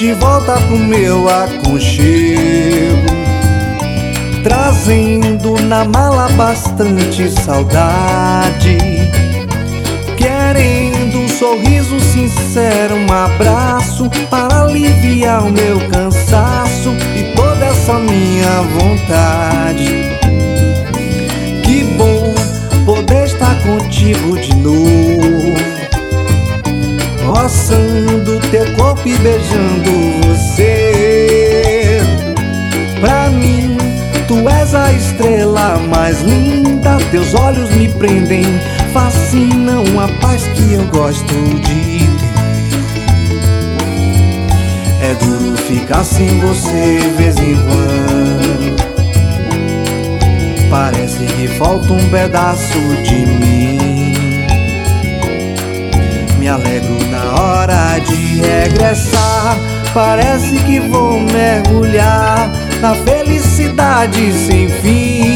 de volta pro meu aconchego, trazendo na mala bastante saudade, querendo um sorriso sincero, um abraço para aliviar o meu cansaço e toda essa minha vontade. Que bom poder estar contigo de novo, roçando teu corpo e beijando você. Pra mim, tu és a estrela mais linda, teus olhos me prendem, fascinam, a paz que eu gosto de ter. É duro ficar sem você vez em quando, parece que falta um pedaço de mim. Me alegro na hora de regressar, parece que vou mergulhar na felicidade sem fim.